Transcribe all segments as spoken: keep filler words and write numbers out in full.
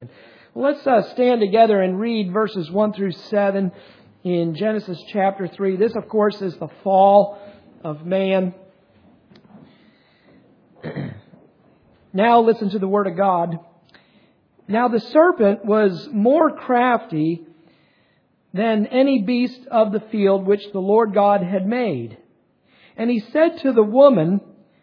Well, let's uh, stand together and read verses one through seven in Genesis chapter three. This, of course, is the fall of man. Now listen to the word of God. Now the serpent was more crafty than any beast of the field which the Lord God had made. And he said to the woman,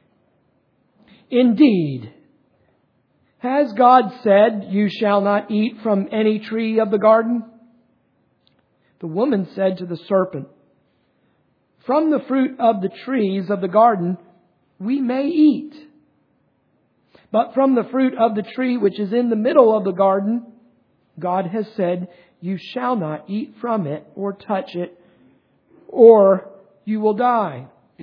"Indeed, has God said, you shall not eat from any tree of the garden?" The woman said to the serpent, "From the fruit of the trees of the garden we may eat. But from the fruit of the tree which is in the middle of the garden, God has said, you shall not eat from it or touch it, or you will die."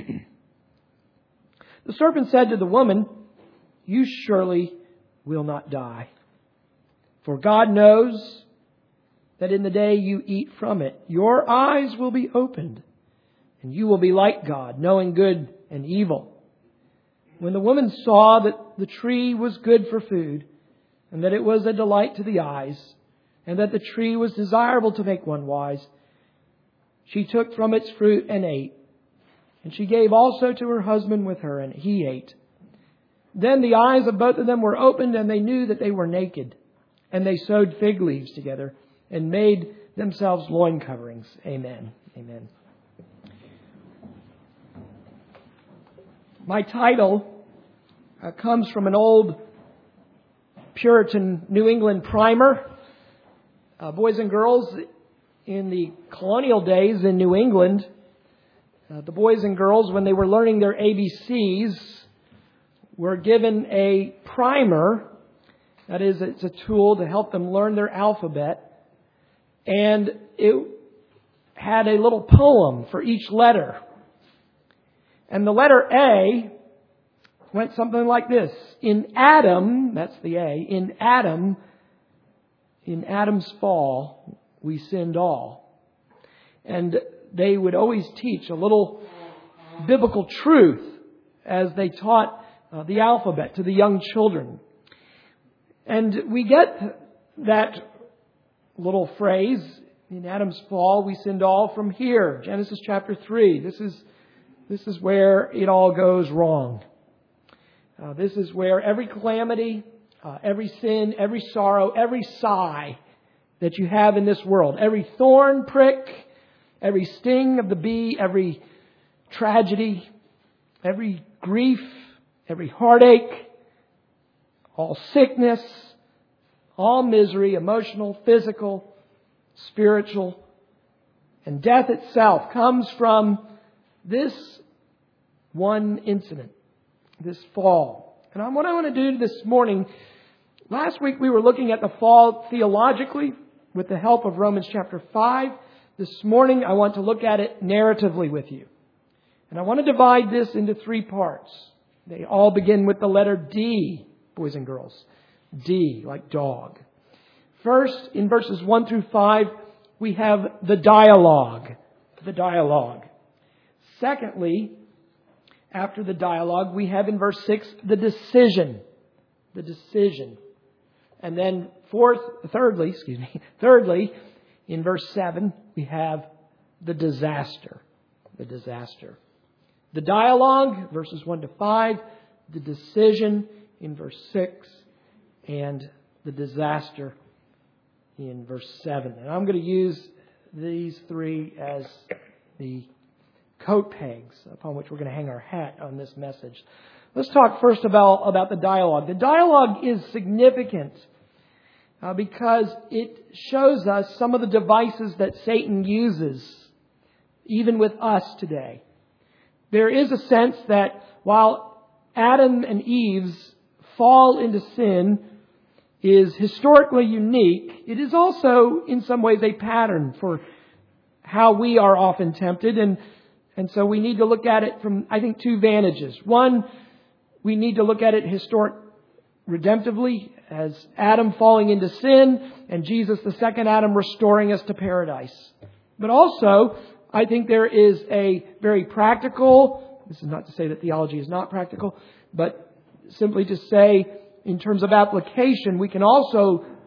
The serpent said to the woman, "You surely will not die. For God knows that in the day you eat from it, your eyes will be opened, and you will be like God, knowing good and evil." When the woman saw that the tree was good for food, and that it was a delight to the eyes, and that the tree was desirable to make one wise, she took from its fruit and ate. And she gave also to her husband with her, and he ate. Then the eyes of both of them were opened, and they knew that they were naked. And they sewed fig leaves together and made themselves loin coverings. Amen. Amen. My title uh, comes from an old Puritan New England primer. Uh, boys and girls, in the colonial days in New England, uh, the boys and girls, when they were learning their A B Cs, were given a primer. That is, it's a tool to help them learn their alphabet. And it had a little poem for each letter. And the letter A went something like this. In Adam, that's the A, in Adam, in Adam's fall, we sinned all. And they would always teach a little biblical truth as they taught Uh, the alphabet to the young children. And we get that little phrase, in Adam's fall we sinned all, from here, Genesis chapter three. This is this is where it all goes wrong. Uh, this is where every calamity, uh, every sin, every sorrow, every sigh that you have in this world, every thorn prick, every sting of the bee, every tragedy, every grief, every heartache, all sickness, all misery, emotional, physical, spiritual, and death itself comes from this one incident, this fall. And what I want to do this morning, last week we were looking at the fall theologically with the help of Romans chapter five. This morning I want to look at it narratively with you. And I want to divide this into three parts. They all begin with the letter D, boys and girls. D, like dog. First, in verses one through five, we have the dialogue. The dialogue. Secondly, after the dialogue, we have in verse six, the decision. The decision. And then fourth, thirdly, excuse me, thirdly, in verse seven, we have the disaster. The disaster. The dialogue, verses one to five, the decision in verse six, and the disaster in verse seven. And I'm going to use these three as the coat pegs upon which we're going to hang our hat on this message. Let's talk first about, about the dialogue. The dialogue is significant uh, because it shows us some of the devices that Satan uses, even with us today. There is a sense that while Adam and Eve's fall into sin is historically unique, it is also in some ways a pattern for how we are often tempted. And, and so we need to look at it from, I think, two vantages. One, we need to look at it historic redemptively as Adam falling into sin and Jesus, the second Adam, restoring us to paradise. But also, I think there is a very practical, this is not to say that theology is not practical, but simply to say in terms of application, we can also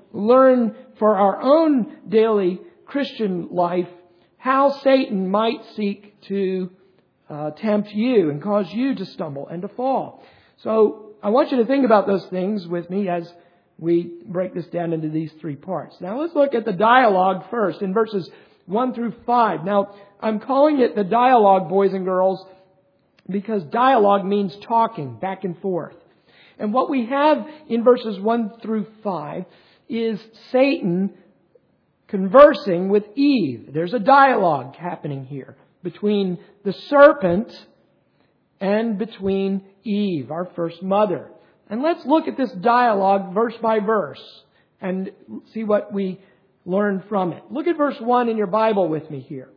learn for our own daily Christian life how Satan might seek to uh, tempt you and cause you to stumble and to fall. So I want you to think about those things with me as we break this down into these three parts. Now let's look at the dialogue first in verses one through five. Now I'm calling it the dialogue, boys and girls, because dialogue means talking back and forth. And what we have in verses one through five is Satan conversing with Eve. There's a dialogue happening here between the serpent and between Eve, our first mother. And let's look at this dialogue verse by verse and see what we learn from it. Look at verse one in your Bible with me here.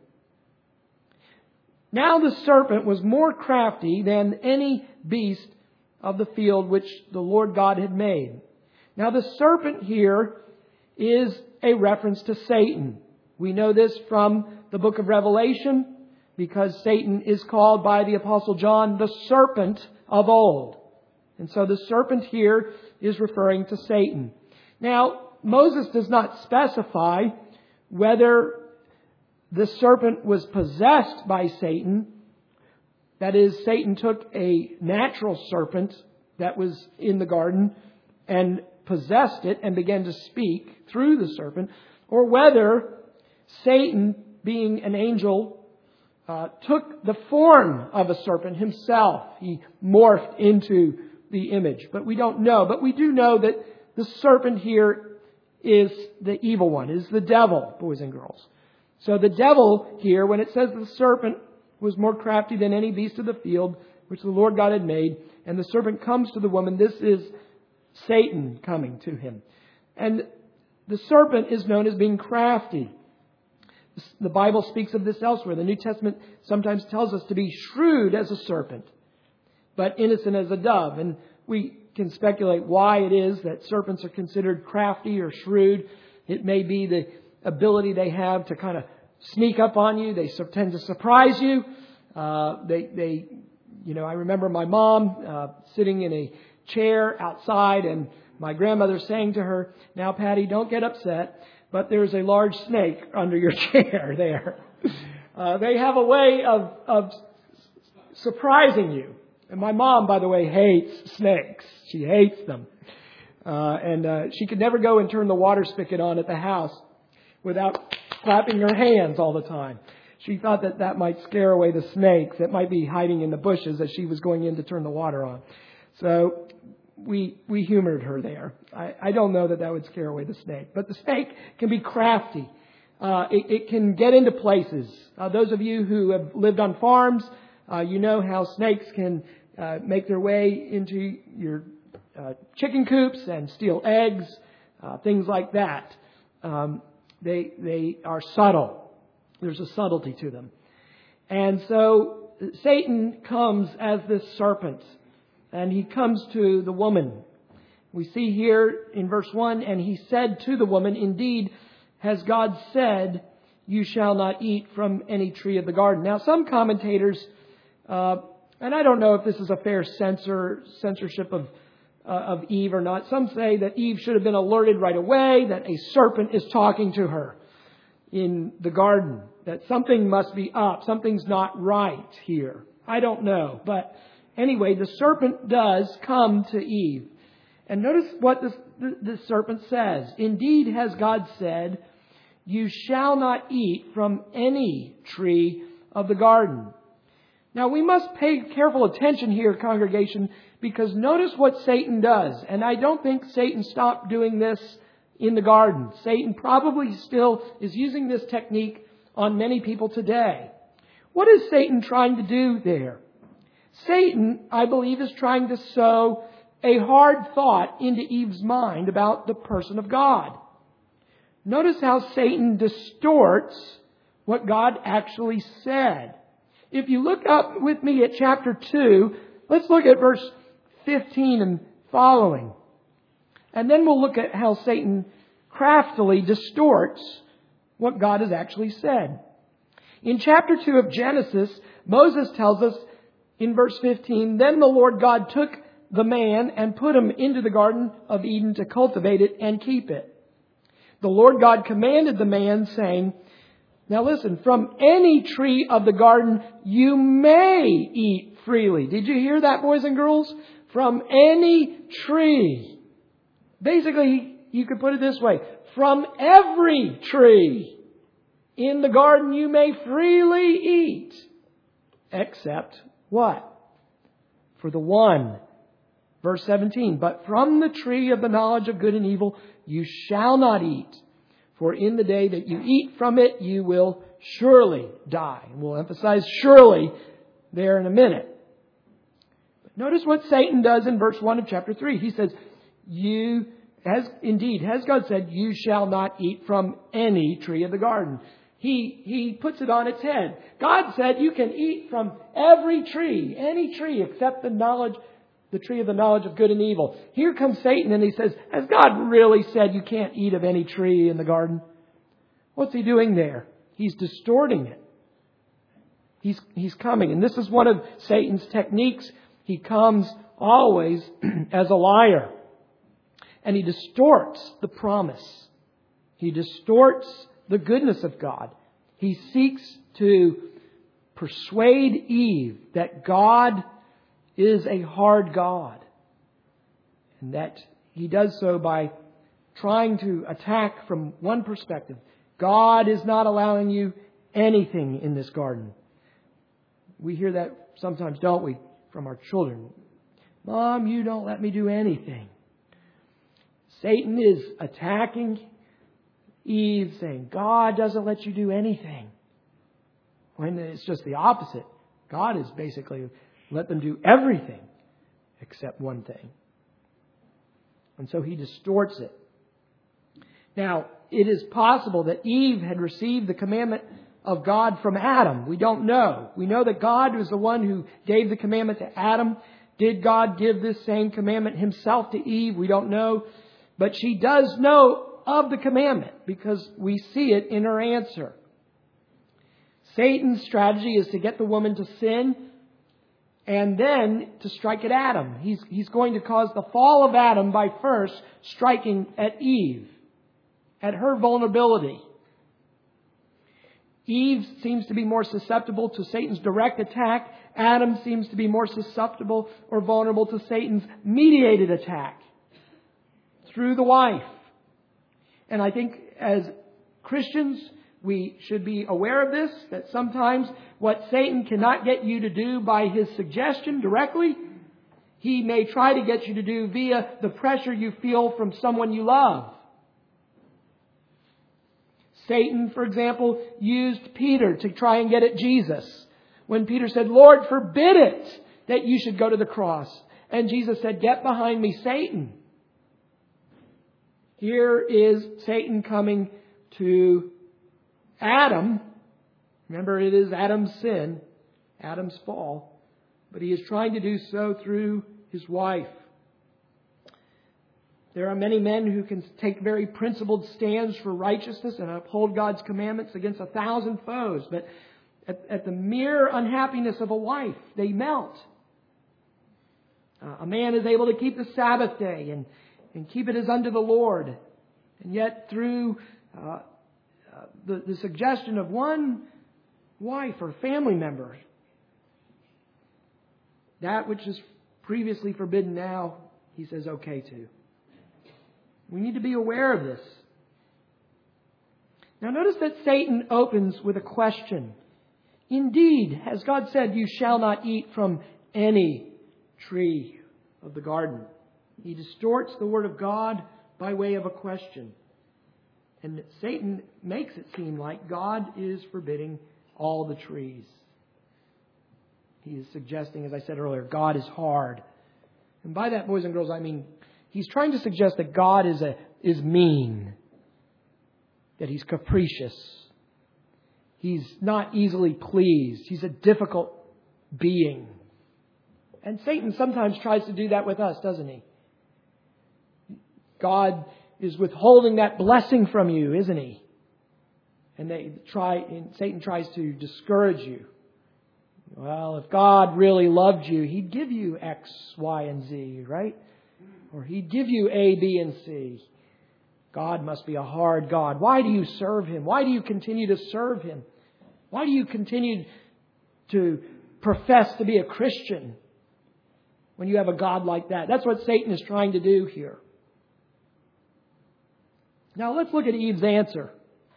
Now the serpent was more crafty than any beast of the field which the Lord God had made. Now the serpent here is a reference to Satan. We know this from the book of Revelation because Satan is called by the Apostle John the serpent of old. And so the serpent here is referring to Satan. Now, Moses does not specify whether the serpent was possessed by Satan. That is, Satan took a natural serpent that was in the garden and possessed it and began to speak through the serpent, or whether Satan, being an angel, uh, took the form of a serpent himself. He morphed into the image, but we don't know. But we do know that the serpent here is the evil one, is the devil, boys and girls. So the devil here, when it says the serpent was more crafty than any beast of the field, which the Lord God had made, and the serpent comes to the woman, this is Satan coming to him. And the serpent is known as being crafty. The Bible speaks of this elsewhere. The New Testament sometimes tells us to be shrewd as a serpent, but innocent as a dove. And we can speculate why it is that serpents are considered crafty or shrewd. It may be the ability they have to kind of sneak up on you. They tend to surprise you. Uh, they, they, you know, I remember my mom uh, sitting in a chair outside and my grandmother saying to her, "Now, Patty, don't get upset, but there's a large snake under your chair there." Uh, they have a way of, of surprising you. And my mom, by the way, hates snakes. She hates them. Uh, and uh, she could never go and turn the water spigot on at the house without clapping her hands all the time. She thought that that might scare away the snakes that might be hiding in the bushes as she was going in to turn the water on. So we we humored her there. I, I don't know that that would scare away the snake. But the snake can be crafty. Uh, it, it can get into places. Uh, those of you who have lived on farms, uh, you know how snakes can uh, make their way into your uh, chicken coops and steal eggs, uh, things like that. Um, they they are subtle. There's a subtlety to them. And so Satan comes as this serpent. And he comes to the woman. We see here in verse one, "And he said to the woman, 'Indeed, has God said, you shall not eat from any tree of the garden.'" Now, some commentators, uh, and I don't know if this is a fair censor, censorship of, uh, of Eve or not. Some say that Eve should have been alerted right away that a serpent is talking to her in the garden. That something must be up. Something's not right here. I don't know. But anyway, the serpent does come to Eve. And notice what this, the, the serpent says. "Indeed, has God said, you shall not eat from any tree of the garden." Now, we must pay careful attention here, congregation, because notice what Satan does. And I don't think Satan stopped doing this in the garden. Satan probably still is using this technique on many people today. What is Satan trying to do there? Satan, I believe, is trying to sow a hard thought into Eve's mind about the person of God. Notice how Satan distorts what God actually said. If you look up with me at chapter two, let's look at verse fifteen and following. And then we'll look at how Satan craftily distorts what God has actually said. In chapter two of Genesis, Moses tells us in verse fifteen, "Then the Lord God took the man and put him into the Garden of Eden to cultivate it and keep it." the Lord God commanded the man, saying, now listen, from any tree of the garden you may eat freely. Did you hear that, boys and girls? From any tree. Basically, you could put it this way. From every tree in the garden you may freely eat. Except what? For the one. Verse seventeen. But from the tree of the knowledge of good and evil you shall not eat. For in the day that you eat from it, you will surely die. And we'll emphasize surely there in a minute. But notice what Satan does in verse one of chapter three. He says, you, as indeed, has God said, you shall not eat from any tree of the garden. He, he puts it on its head. God said you can eat from every tree, any tree except the knowledge, the tree of the knowledge of good and evil. Here comes Satan and he says, has God really said you can't eat of any tree in the garden? What's he doing there? He's distorting it. He's, he's coming. And this is one of Satan's techniques. He comes always as a liar. And he distorts the promise. He distorts the goodness of God. He seeks to persuade Eve that God is a hard God. And that he does so by trying to attack from one perspective. God is not allowing you anything in this garden. We hear that sometimes, don't we, from our children. Mom, you don't let me do anything. Satan is attacking Eve, saying, God doesn't let you do anything. When it's just the opposite. God is basically let them do everything except one thing. And so he distorts it. Now, it is possible that Eve had received the commandment of God from Adam. We don't know. We know that God was the one who gave the commandment to Adam. Did God give this same commandment himself to Eve? We don't know. But she does know of the commandment because we see it in her answer. Satan's strategy is to get the woman to sin and then to strike at Adam. He's, he's going to cause the fall of Adam by first striking at Eve, at her vulnerability. Eve seems to be more susceptible to Satan's direct attack. Adam seems to be more susceptible or vulnerable to Satan's mediated attack through the wife. And I think as Christians, we should be aware of this, that sometimes what Satan cannot get you to do by his suggestion directly, he may try to get you to do via the pressure you feel from someone you love. Satan, for example, used Peter to try and get at Jesus. When Peter said, Lord, forbid it that you should go to the cross. And Jesus said, get behind me, Satan. Here is Satan coming to Adam. Remember, it is Adam's sin, Adam's fall. But he is trying to do so through his wife. There are many men who can take very principled stands for righteousness and uphold God's commandments against a thousand foes. But at, at the mere unhappiness of a wife, they melt. Uh, a man is able to keep the Sabbath day and, and keep it as unto the Lord. And yet through uh, uh, the, the suggestion of one wife or family member, that which is previously forbidden now, he says okay to. We need to be aware of this. Now notice that Satan opens with a question. Indeed, has God said, you shall not eat from any tree of the garden? He distorts the word of God by way of a question. And Satan makes it seem like God is forbidding all the trees. He is suggesting, as I said earlier, God is hard. And by that, boys and girls, I mean, he's trying to suggest that God is a is mean. That He's capricious. He's not easily pleased. He's a difficult being. And Satan sometimes tries to do that with us, doesn't he? God is withholding that blessing from you, isn't He? And they try, and Satan tries to discourage you. Well, if God really loved you, He'd give you X, Y, and Z, right? Or He'd give you A, B, and C. God must be a hard God. Why do you serve Him? Why do you continue to serve Him? Why do you continue to profess to be a Christian when you have a God like that? That's what Satan is trying to do here. Now let's look at Eve's answer.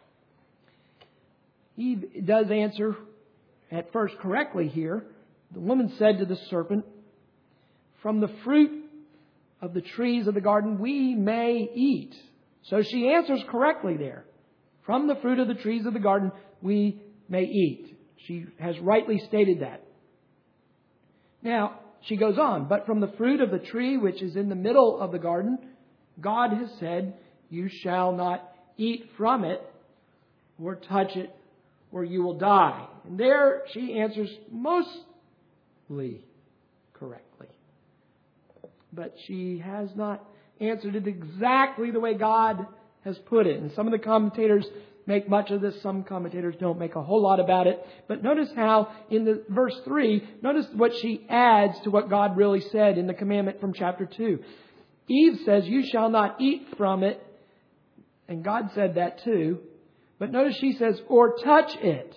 Eve does answer at first correctly here. The woman said to the serpent, "From the fruit of the trees of the garden we may eat." So she answers correctly there. From the fruit of the trees of the garden we may eat. She has rightly stated that. Now, she goes on, "But from the fruit of the tree which is in the middle of the garden, God has said, you shall not eat from it or touch it, or you will die." And there she answers mostly correctly. But she has not answered it exactly the way God has put it. And some of the commentators make much of this. Some commentators don't make a whole lot about it. But notice how in the verse three, notice what she adds to what God really said in the commandment from chapter two. Eve says, "You shall not eat from it." And God said that too. But notice she says, "or touch it,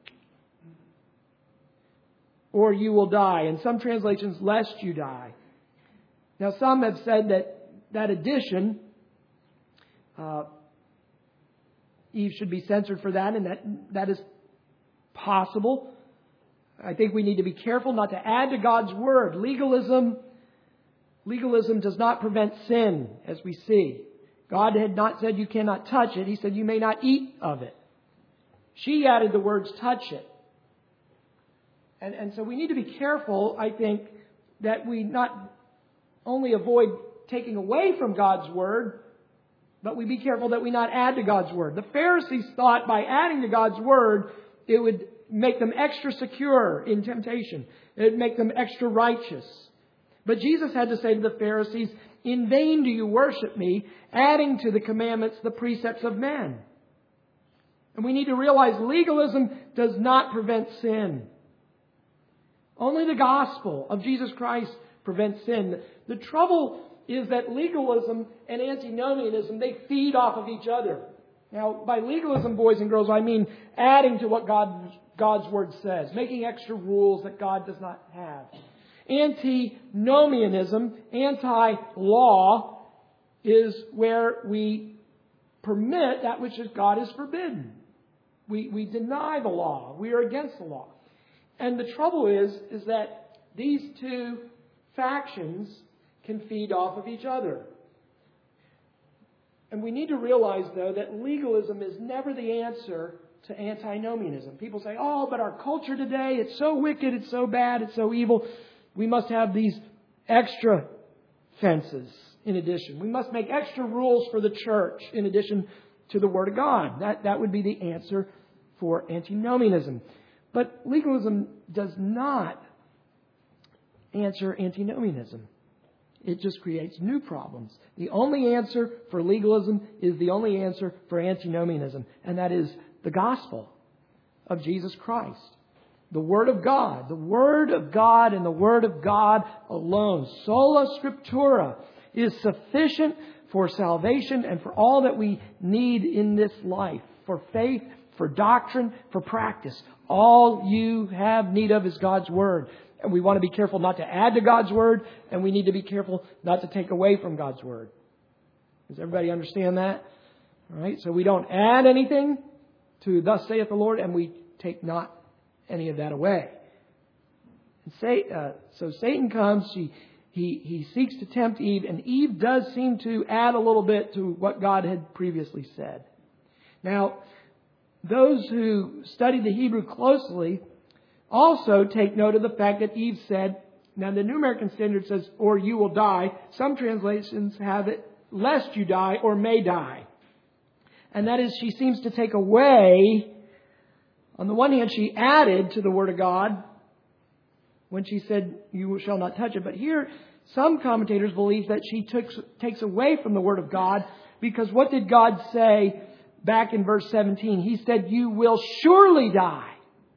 or you will die." In some translations, "lest you die." Now, some have said that that addition, uh, Eve should be censored for that, and that that is possible. I think we need to be careful not to add to God's word. Legalism, legalism does not prevent sin, as we see. God had not said you cannot touch it. He said you may not eat of it. She added the words "touch it." And, and so we need to be careful, I think, that we not only avoid taking away from God's word, but we be careful that we not add to God's word. The Pharisees thought by adding to God's word, it would make them extra secure in temptation. It would make them extra righteous. But Jesus had to say to the Pharisees, "In vain do you worship me, adding to the commandments the precepts of men." And we need to realize legalism does not prevent sin. Only the gospel of Jesus Christ prevents sin. The trouble is that legalism and antinomianism, they feed off of each other. Now, by legalism, boys and girls, I mean adding to what God, God's word says, making extra rules that God does not have. Antinomianism, anti-law, is where we permit that which is God is forbidden. We, we deny the law. We are against the law. And the trouble is, is that these two factions can feed off of each other. And we need to realize, though, that legalism is never the answer to antinomianism. People say, "Oh, but our culture today, it's so wicked, it's so bad, it's so evil. We must have these extra fences in addition. We must make extra rules for the church in addition to the Word of God." That, that would be the answer for antinomianism. But legalism does not answer antinomianism. It just creates new problems. The only answer for legalism is the only answer for antinomianism, and that is the gospel of Jesus Christ. The Word of God. The Word of God and the Word of God alone. Sola Scriptura is sufficient for salvation and for all that we need in this life. For faith, for doctrine, for practice. All you have need of is God's Word. And we want to be careful not to add to God's Word, and we need to be careful not to take away from God's Word. Does everybody understand that? All right, so we don't add anything to "Thus saith the Lord," and we take not any of that away. And say, uh, so Satan comes, he, he, he seeks to tempt Eve, and Eve does seem to add a little bit to what God had previously said. Now, those who study the Hebrew closely also take note of the fact that Eve said, now the New American Standard says, "or you will die." Some translations have it, "lest you die," or "may die." And that is, she seems to take away, on the one hand, she added to the Word of God when she said, "you shall not touch it." But here, some commentators believe that she took, takes away from the Word of God, because what did God say back in verse seventeen? He said, "You will surely die.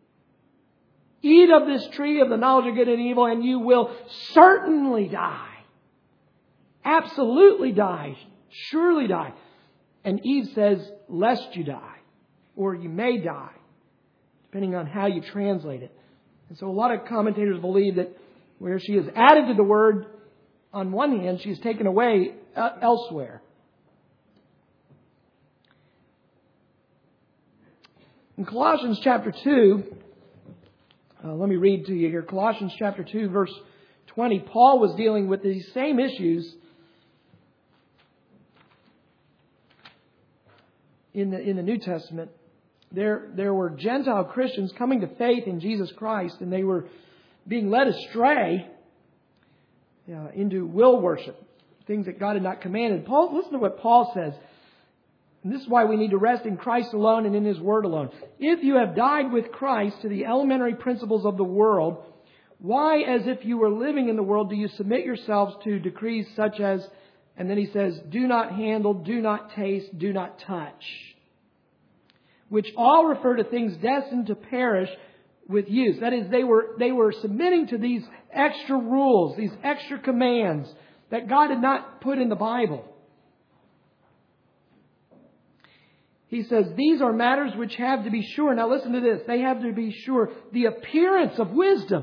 Eat of this tree of the knowledge of good and evil, and you will certainly die." Absolutely die. Surely die. And Eve says, lest you die, or you may die, depending on how you translate it. And so a lot of commentators believe that where she is added to the word on one hand, she is taken away uh, elsewhere. In Colossians chapter two, uh, let me read to you here. Colossians chapter two, verse twenty. Paul was dealing with these same issues in the in the New Testament. There, there were Gentile Christians coming to faith in Jesus Christ, and they were being led astray uh, into will worship, things that God had not commanded. Paul, listen to what Paul says. And this is why we need to rest in Christ alone and in His Word alone. If you have died with Christ to the elementary principles of the world, why, as if you were living in the world, do you submit yourselves to decrees such as, and then he says, do not handle, do not taste, do not touch, which all refer to things destined to perish with use. That is, they were, they were submitting to these extra rules, these extra commands that God had not put in the Bible. He says, these are matters which have to be sure. Now listen to this. They have to be sure. The appearance of wisdom.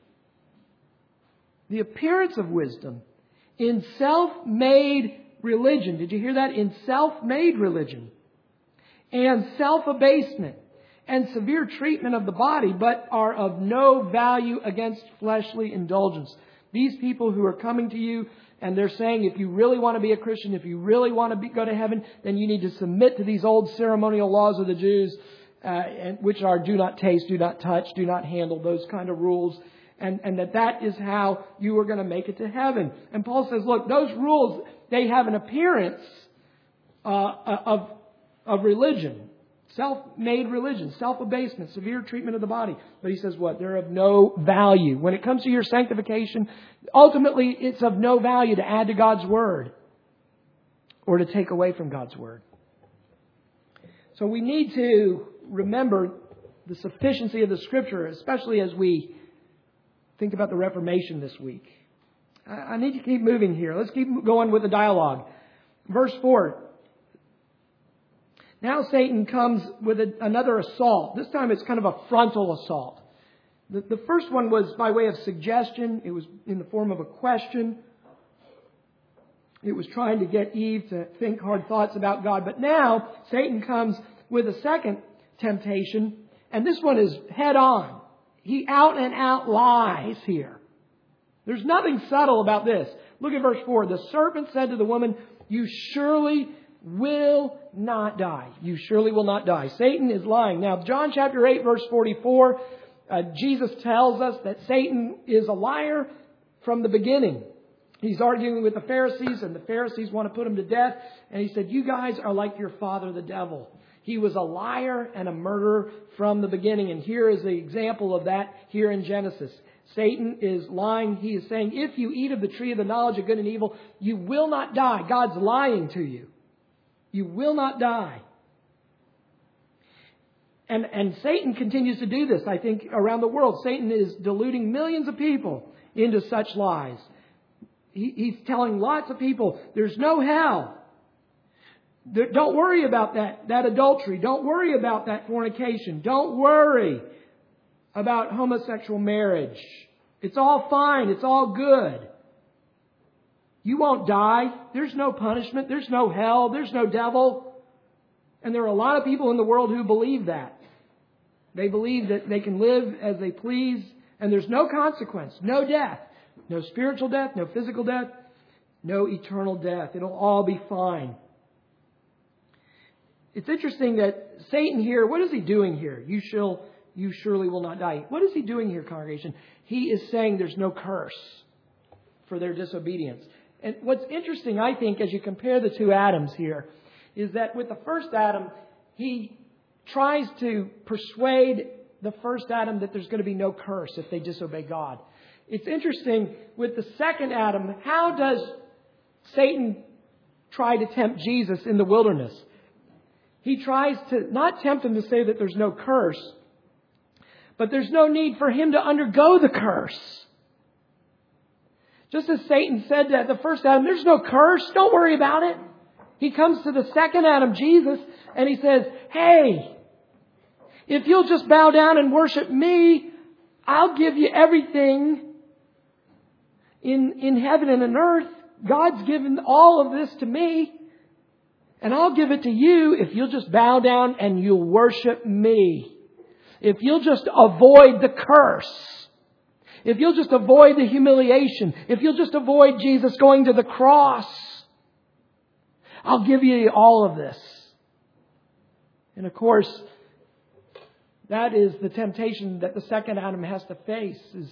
The appearance of wisdom in self-made religion. Did you hear that? In self-made religion. And self-abasement and severe treatment of the body, but are of no value against fleshly indulgence. These people who are coming to you and they're saying, if you really want to be a Christian, if you really want to be, go to heaven, then you need to submit to these old ceremonial laws of the Jews, uh, and, which are do not taste, do not touch, do not handle, those kind of rules. And, and that that is how you are going to make it to heaven. And Paul says, look, those rules, they have an appearance uh, of, of religion. Self-made religion, self-abasement, severe treatment of the body. But he says what? They're of no value. When it comes to your sanctification, ultimately it's of no value to add to God's Word or to take away from God's Word. So we need to remember the sufficiency of the Scripture, especially as we think about the Reformation this week. I need to keep moving here. Let's keep going with the dialogue. Verse four. Now Satan comes with a, another assault. This time it's kind of a frontal assault. The, the first one was by way of suggestion. It was in the form of a question. It was trying to get Eve to think hard thoughts about God. But now Satan comes with a second temptation. And this one is head on. He out and out lies here. There's nothing subtle about this. Look at verse four. The serpent said to the woman, you surely will not die. You surely will not die. Satan is lying. Now, John chapter eight, verse forty-four, uh, Jesus tells us that Satan is a liar from the beginning. He's arguing with the Pharisees, and the Pharisees want to put him to death. And he said, you guys are like your father, the devil. He was a liar and a murderer from the beginning. And here is the example of that here in Genesis. Satan is lying. He is saying, if you eat of the tree of the knowledge of good and evil, you will not die. God's lying to you. You will not die. And, and Satan continues to do this, I think, around the world. Satan is deluding millions of people into such lies. He, he's telling lots of people, there's no hell. There, don't worry about that, that adultery. Don't worry about that fornication. Don't worry about homosexual marriage. It's all fine. It's all good. You won't die. There's no punishment. There's no hell. There's no devil. And there are a lot of people in the world who believe that. They believe that they can live as they please and there's no consequence, no death, no spiritual death, no physical death, no eternal death. It'll all be fine. It's interesting that Satan here, what is he doing here? You shall, you surely will not die. What is he doing here, congregation? He is saying there's no curse for their disobedience. And what's interesting, I think, as you compare the two Adams here, is that with the first Adam, he tries to persuade the first Adam that there's going to be no curse if they disobey God. It's interesting, with the second Adam, how does Satan try to tempt Jesus in the wilderness? He tries to not tempt him to say that there's no curse, but there's no need for him to undergo the curse. Just as Satan said to the first Adam, there's no curse, don't worry about it. He comes to the second Adam, Jesus, and He says, hey, if you'll just bow down and worship me, I'll give you everything in, in heaven and on earth. God's given all of this to me. And I'll give it to you if you'll just bow down and you'll worship me. If you'll just avoid the curse. If you'll just avoid the humiliation. If you'll just avoid Jesus going to the cross. I'll give you all of this. And of course, that is the temptation that the second Adam has to face. Is,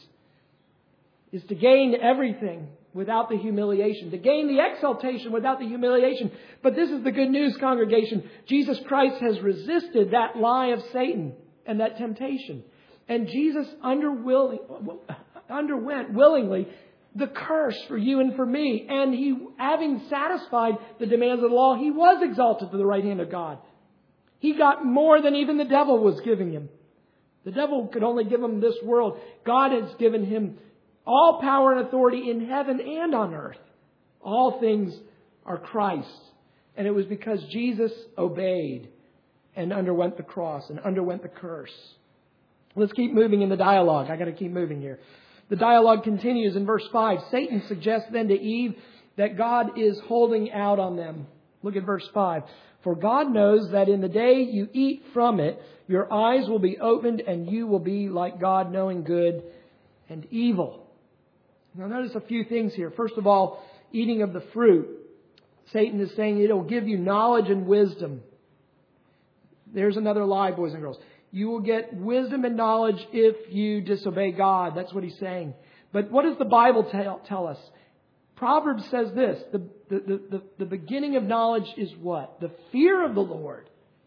is to gain everything without the humiliation. To gain the exaltation without the humiliation. But this is the good news, congregation. Jesus Christ has resisted that lie of Satan and that temptation. And Jesus underwill- underwent willingly the curse for you and for me. And He, having satisfied the demands of the law, He was exalted to the right hand of God. He got more than even the devil was giving Him. The devil could only give Him this world. God has given Him all power and authority in heaven and on earth. All things are Christ. And it was because Jesus obeyed and underwent the cross and underwent the curse. Let's keep moving in the dialogue. I got to keep moving here. The dialogue continues in verse five. Satan suggests then to Eve that God is holding out on them. Look at verse five. For God knows that in the day you eat from it, your eyes will be opened and you will be like God, knowing good and evil. Now notice a few things here. First of all, eating of the fruit. Satan is saying it will give you knowledge and wisdom. There's another lie, boys and girls. You will get wisdom and knowledge if you disobey God. That's what he's saying. But what does the Bible tell, tell us? Proverbs says this. The, the, the, the, the beginning of knowledge is what? The fear of the Lord.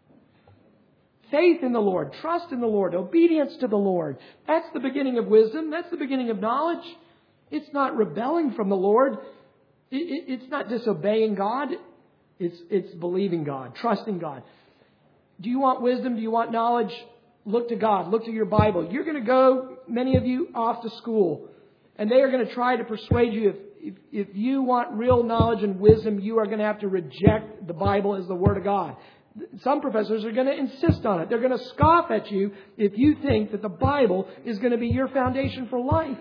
Faith in the Lord. Trust in the Lord. Obedience to the Lord. That's the beginning of wisdom. That's the beginning of knowledge. It's not rebelling from the Lord. It, it, it's not disobeying God. It's, it's believing God. Trusting God. Do you want wisdom? Do you want knowledge? Look to God. Look to your Bible. You're going to go, many of you, off to school. And they are going to try to persuade you if, if, if you want real knowledge and wisdom, you are going to have to reject the Bible as the Word of God. Some professors are going to insist on it. They're going to scoff at you if you think that the Bible is going to be your foundation for life.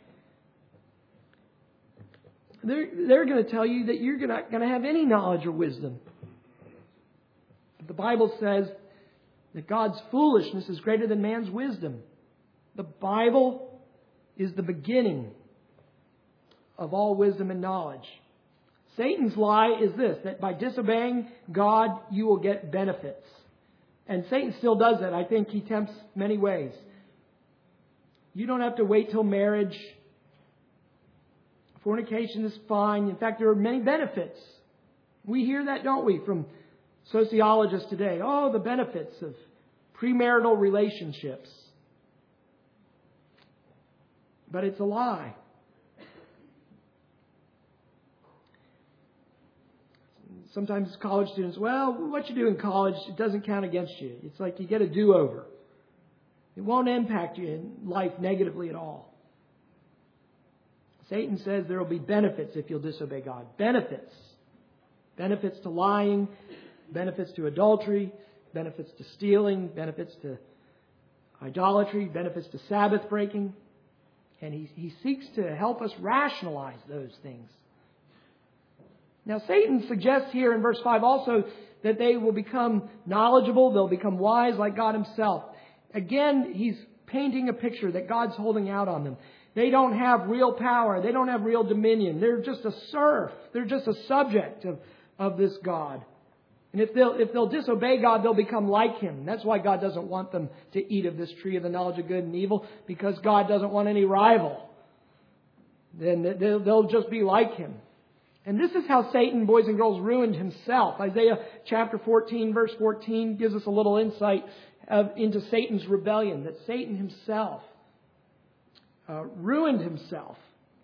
They're, they're going to tell you that you're not going to have any knowledge or wisdom. But the Bible says that God's foolishness is greater than man's wisdom. The Bible is the beginning of all wisdom and knowledge. Satan's lie is this, that by disobeying God, you will get benefits. And Satan still does that. I think he tempts many ways. You don't have to wait till marriage. Fornication is fine. In fact, there are many benefits. We hear that, don't we, from sociologists today. Oh, the benefits of premarital relationships. But it's a lie. Sometimes college students, well, what you do in college, it doesn't count against you. It's like you get a do-over. It won't impact you in life negatively at all. Satan says there will be benefits if you'll disobey God. Benefits. Benefits to lying, benefits to adultery, benefits to stealing, benefits to idolatry, benefits to Sabbath breaking. And he, he seeks to help us rationalize those things. Now, Satan suggests here in verse five also that they will become knowledgeable, they'll become wise like God Himself. Again, he's painting a picture that God's holding out on them. They don't have real power. They don't have real dominion. They're just a serf. They're just a subject of, of this God. And if they'll, if they'll disobey God, they'll become like Him. That's why God doesn't want them to eat of this tree of the knowledge of good and evil, because God doesn't want any rival. Then they'll, they'll just be like Him. And this is how Satan, boys and girls, ruined himself. Isaiah chapter fourteen, verse fourteen, gives us a little insight of, into Satan's rebellion. That Satan himself uh, ruined himself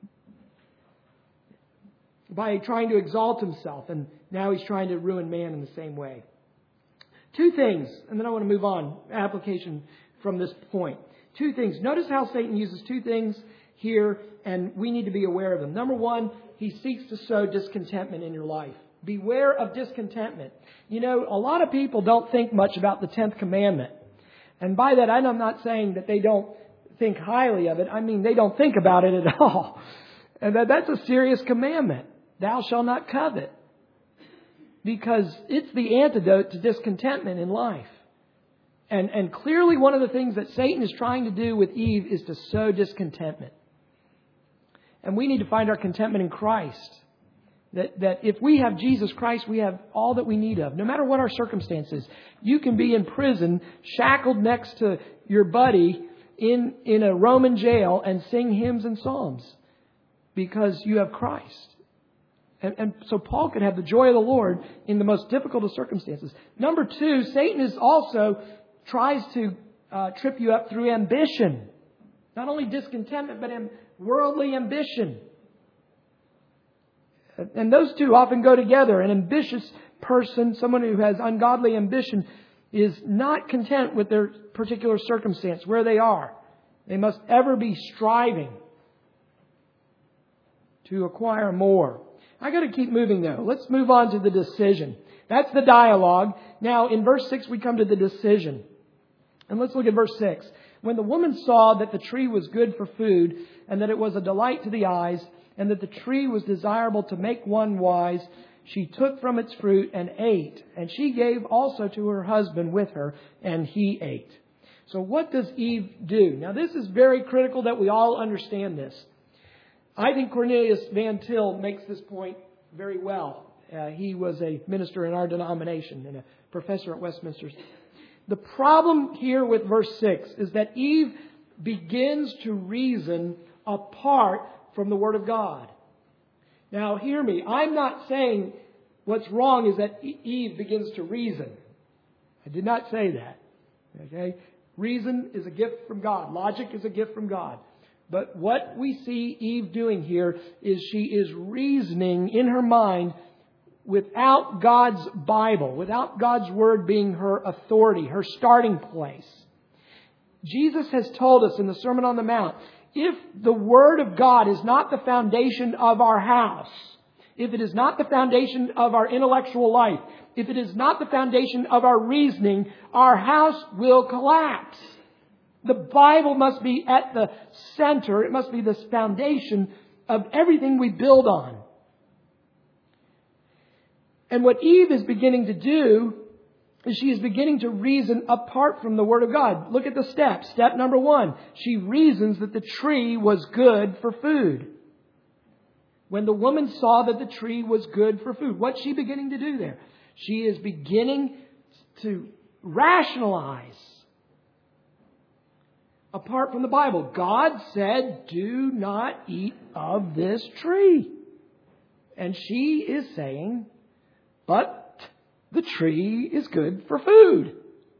by trying to exalt himself. And now he's trying to ruin man in the same way. Two things, and then I want to move on. Application from this point. Two things. Notice how Satan uses two things here, and we need to be aware of them. Number one, he seeks to sow discontentment in your life. Beware of discontentment. You know, a lot of people don't think much about the tenth commandment. And by that, I'm not saying that they don't think highly of it. I mean, they don't think about it at all. And that, that's a serious commandment. Thou shalt not covet. Because it's the antidote to discontentment in life. And, and clearly one of the things that Satan is trying to do with Eve is to sow discontentment. And we need to find our contentment in Christ. That, that if we have Jesus Christ, we have all that we need of. No matter what our circumstances. You can be in prison, shackled next to your buddy in, in a Roman jail and sing hymns and psalms. Because you have Christ. And, and so Paul could have the joy of the Lord in the most difficult of circumstances. Number two, Satan is also tries to uh, trip you up through ambition. Not only discontentment, but am, worldly ambition. And those two often go together. An ambitious person, someone who has ungodly ambition, is not content with their particular circumstance, where they are. They must ever be striving to acquire more. I got to keep moving though. Let's move on to the decision. That's the dialogue. Now in verse six we come to the decision. And let's look at verse six. When the woman saw that the tree was good for food, and that it was a delight to the eyes, and that the tree was desirable to make one wise, she took from its fruit and ate. And she gave also to her husband with her, and he ate. So what does Eve do? Now this is very critical that we all understand this. I think Cornelius Van Til makes this point very well. Uh, he was a minister in our denomination and a professor at Westminster. The problem here with verse six is that Eve begins to reason apart from the Word of God. Now hear me. I'm not saying what's wrong is that Eve begins to reason. I did not say that. Okay? Reason is a gift from God. Logic is a gift from God. But what we see Eve doing here is she is reasoning in her mind without God's Bible, without God's Word being her authority, her starting place. Jesus has told us in the Sermon on the Mount, if the Word of God is not the foundation of our house, if it is not the foundation of our intellectual life, if it is not the foundation of our reasoning, our house will collapse. The Bible must be at the center. It must be the foundation of everything we build on. And what Eve is beginning to do is she is beginning to reason apart from the Word of God. Look at the steps. Step number one. She reasons that the tree was good for food. When the woman saw that the tree was good for food, what's she beginning to do there? She is beginning to rationalize apart from the Bible. God said, do not eat of this tree. And she is saying, but the tree is good for food.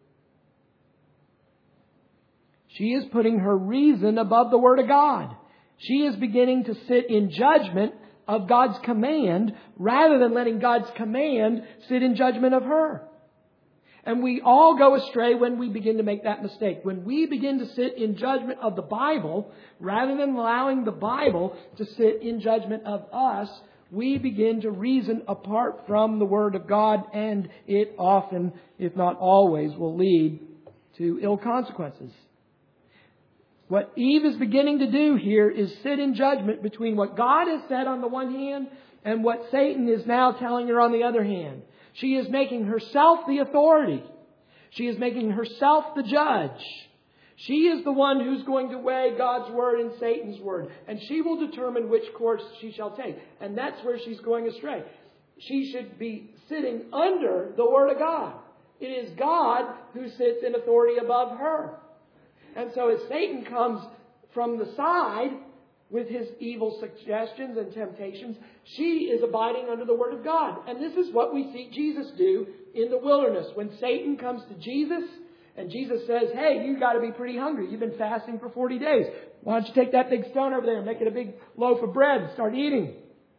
She is putting her reason above the Word of God. She is beginning to sit in judgment of God's command rather than letting God's command sit in judgment of her. And we all go astray when we begin to make that mistake. When we begin to sit in judgment of the Bible, rather than allowing the Bible to sit in judgment of us, we begin to reason apart from the Word of God, and it often, if not always, will lead to ill consequences. What Eve is beginning to do here is sit in judgment between what God has said on the one hand and what Satan is now telling her on the other hand. She is making herself the authority. She is making herself the judge. She is the one who's going to weigh God's Word and Satan's Word. And she will determine which course she shall take. And that's where she's going astray. She should be sitting under the Word of God. It is God who sits in authority above her. And so as Satan comes from the side with his evil suggestions and temptations, she is abiding under the Word of God. And this is what we see Jesus do in the wilderness. When Satan comes to Jesus and Jesus says, hey, you got to be pretty hungry. You've been fasting for forty days. Why don't you take that big stone over there and make it a big loaf of bread and start eating?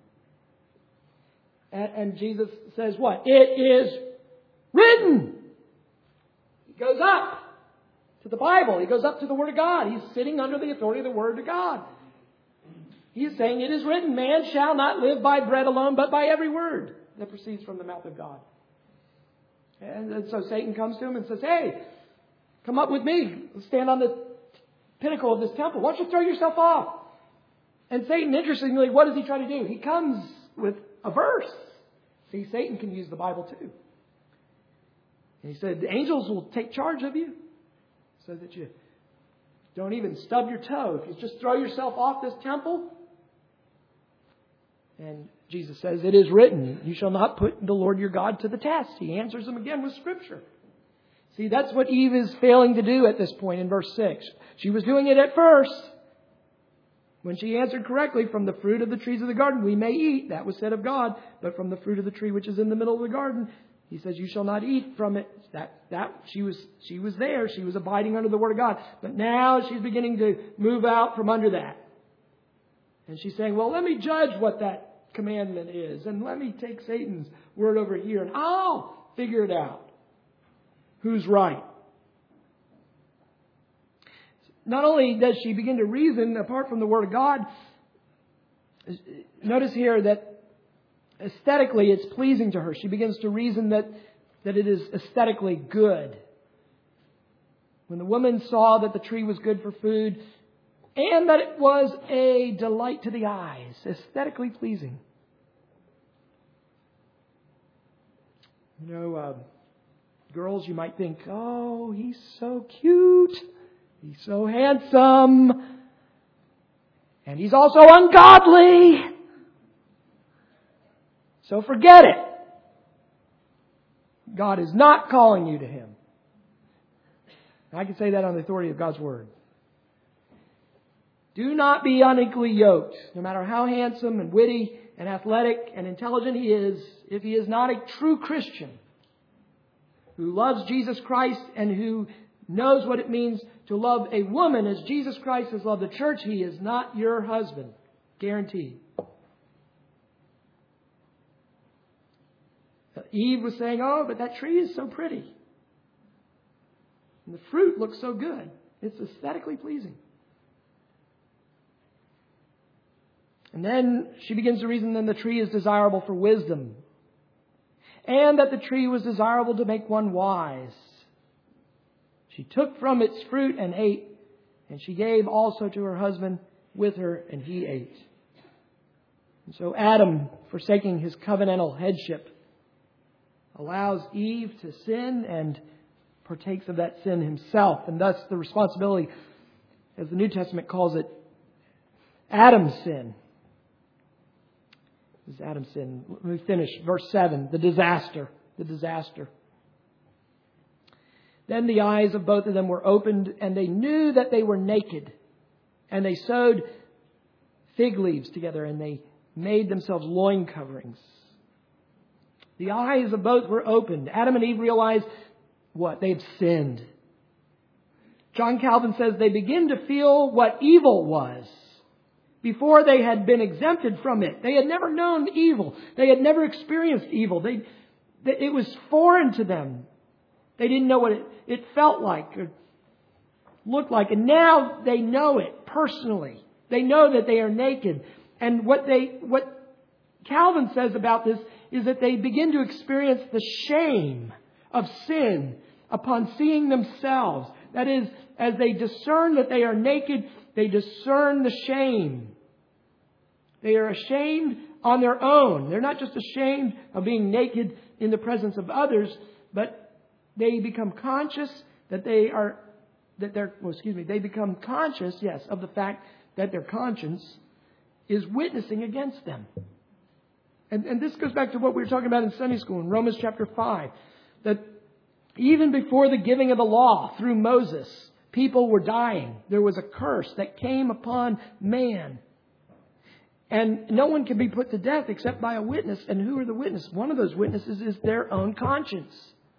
And, and Jesus says what? It is written. He goes up to the Bible. He goes up to the Word of God. He's sitting under the authority of the Word of God. He is saying, it is written, man shall not live by bread alone, but by every word that proceeds from the mouth of God. And, and so Satan comes to him and says, hey, come up with me. Let's stand on the pinnacle of this temple. Why don't you throw yourself off? And Satan, interestingly, what does he try to do? He comes with a verse. See, Satan can use the Bible too. And he said, the angels will take charge of you so that you don't even stub your toe. If you just throw yourself off this temple. And Jesus says, it is written, you shall not put the Lord your God to the test. He answers them again with Scripture. See, that's what Eve is failing to do at this point in verse six. She was doing it at first. When she answered correctly, from the fruit of the trees of the garden we may eat. That was said of God. But from the fruit of the tree which is in the middle of the garden, He says, you shall not eat from it. That that she was she was there. She was abiding under the Word of God. But now she's beginning to move out from under that. And she's saying, well, let me judge what that commandment is. And let me take Satan's word over here. And I'll figure it out. Who's right? Not only does she begin to reason apart from the Word of God, notice here that aesthetically it's pleasing to her. She begins to reason that, that it is aesthetically good. When the woman saw that the tree was good for food and that it was a delight to the eyes, aesthetically pleasing. You know, uh, girls, you might think, oh, he's so cute. He's so handsome. And he's also ungodly. So forget it. God is not calling you to Him. I can say that on the authority of God's Word. Do not be unequally yoked. No matter how handsome and witty and athletic and intelligent he is, if he is not a true Christian who loves Jesus Christ and who knows what it means to love a woman as Jesus Christ has loved the church, he is not your husband. Guaranteed. Eve was saying, oh, but that tree is so pretty. And the fruit looks so good. It's aesthetically pleasing. And then she begins to reason that the tree is desirable for wisdom. And that the tree was desirable to make one wise. She took from its fruit and ate, and she gave also to her husband with her, and he ate. And so Adam, forsaking his covenantal headship, allows Eve to sin and partakes of that sin himself. And thus the responsibility, as the New Testament calls it, Adam's sin. This is Adam's sin. Let me finish. Verse seven, the disaster. The disaster. Then the eyes of both of them were opened, and they knew that they were naked. And they sewed fig leaves together, and they made themselves loin coverings. The eyes of both were opened. Adam and Eve realized what? They've sinned. John Calvin says they begin to feel what evil was. Before they had been exempted from it. They had never known evil. They had never experienced evil. They, it was foreign to them. They didn't know what it, it felt like or looked like. And now they know it personally. They know that they are naked. And what they, what Calvin says about this is that they begin to experience the shame of sin upon seeing themselves. That is, as they discern that they are naked, they discern the shame. They are ashamed on their own. They're not just ashamed of being naked in the presence of others, but they become conscious that they are, that they're, well, excuse me, they become conscious, yes, of the fact that their conscience is witnessing against them. And, and this goes back to what we were talking about in Sunday school in Romans chapter five. That even before the giving of the law through Moses, people were dying. There was a curse that came upon man. And no one can be put to death except by a witness. And who are the witnesses? One of those witnesses is their own conscience.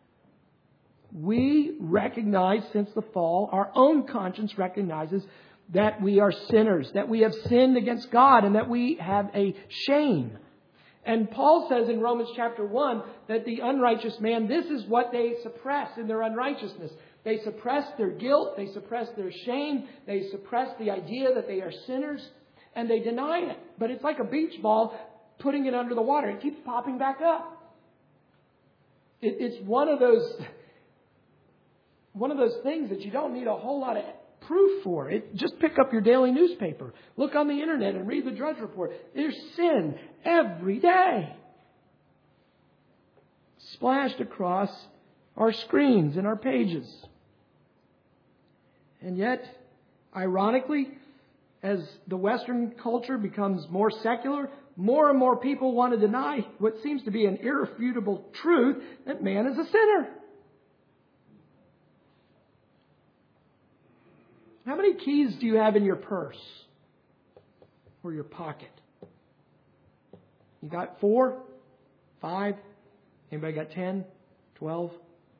We recognize since the fall, our own conscience recognizes that we are sinners, that we have sinned against God, and that we have a shame. And Paul says in Romans chapter one that the unrighteous man, this is what they suppress in their unrighteousness. They suppress their guilt. They suppress their shame. They suppress the idea that they are sinners. And they deny it. But it's like a beach ball putting it under the water. It keeps popping back up. It, it's one of those, one of those things that you don't need a whole lot of proof for. It, just pick up your daily newspaper. Look on the internet and read the Drudge Report. There's sin every day. Splashed across our screens and our pages. And yet, ironically, as the Western culture becomes more secular, more and more people want to deny what seems to be an irrefutable truth, that man is a sinner. How many keys do you have in your purse or your pocket? You got four? Five? Anybody got ten? Twelve?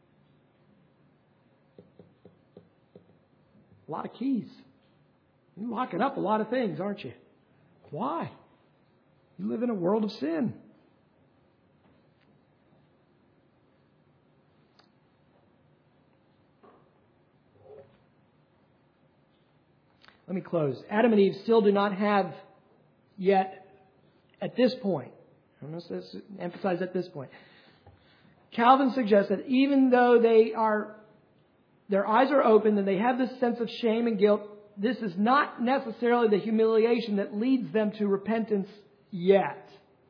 A lot of keys. You're locking up a lot of things, aren't you? Why? You live in a world of sin. Let me close. Adam and Eve still do not have yet, at this point, I must emphasize at this point, Calvin suggests that even though they are, their eyes are open and they have this sense of shame and guilt, this is not necessarily the humiliation that leads them to repentance yet.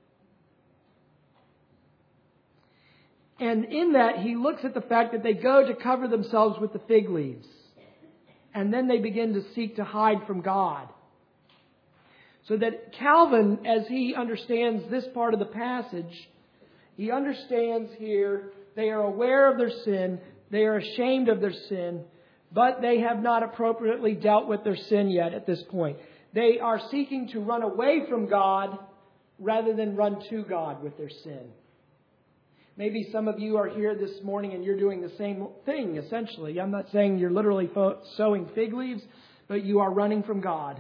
And in that, he looks at the fact that they go to cover themselves with the fig leaves. And then they begin to seek to hide from God. So that Calvin, as he understands this part of the passage, he understands here they are aware of their sin, they are ashamed of their sin, but they have not appropriately dealt with their sin yet at this point. They are seeking to run away from God rather than run to God with their sin. Maybe some of you are here this morning and you're doing the same thing, essentially. I'm not saying you're literally sowing fig leaves, but you are running from God.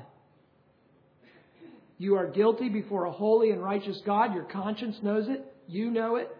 You are guilty before a holy and righteous God. Your conscience knows it. You know it.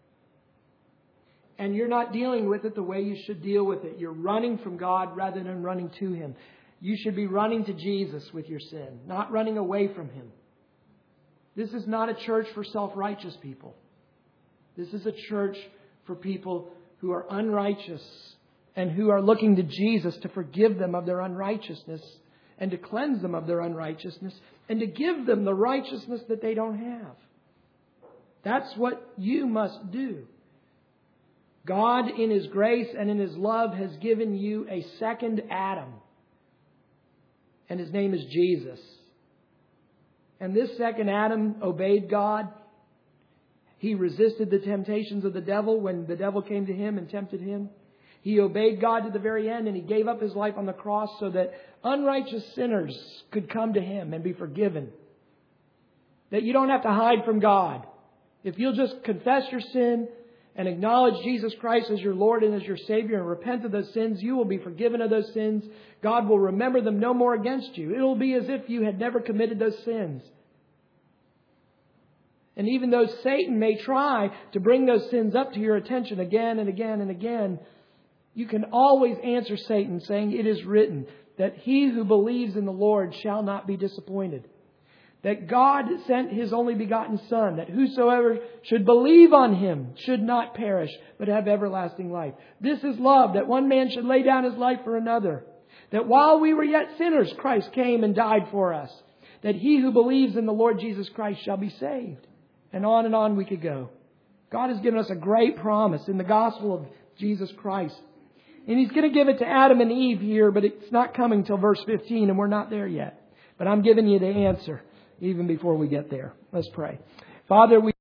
And you're not dealing with it the way you should deal with it. You're running from God rather than running to Him. You should be running to Jesus with your sin, not running away from Him. This is not a church for self-righteous people. This is a church for people who are unrighteous and who are looking to Jesus to forgive them of their unrighteousness and to cleanse them of their unrighteousness and to give them the righteousness that they don't have. That's what you must do. God, in His grace and in His love, has given you a second Adam. And His name is Jesus. And this second Adam obeyed God. He resisted the temptations of the devil when the devil came to him and tempted him. He obeyed God to the very end, and He gave up His life on the cross so that unrighteous sinners could come to Him and be forgiven. That you don't have to hide from God. If you'll just confess your sin and acknowledge Jesus Christ as your Lord and as your Savior and repent of those sins, you will be forgiven of those sins. God will remember them no more against you. It will be as if you had never committed those sins. And even though Satan may try to bring those sins up to your attention again and again and again, you can always answer Satan saying, "It is written that he who believes in the Lord shall not be disappointed. That God sent His only begotten Son, that whosoever should believe on Him should not perish, but have everlasting life. This is love, that one man should lay down his life for another. That while we were yet sinners, Christ came and died for us. That he who believes in the Lord Jesus Christ shall be saved." And on and on we could go. God has given us a great promise in the gospel of Jesus Christ. And He's going to give it to Adam and Eve here, but it's not coming till verse fifteen, and we're not there yet. But I'm giving you the answer even before we get there. Let's pray. Father, we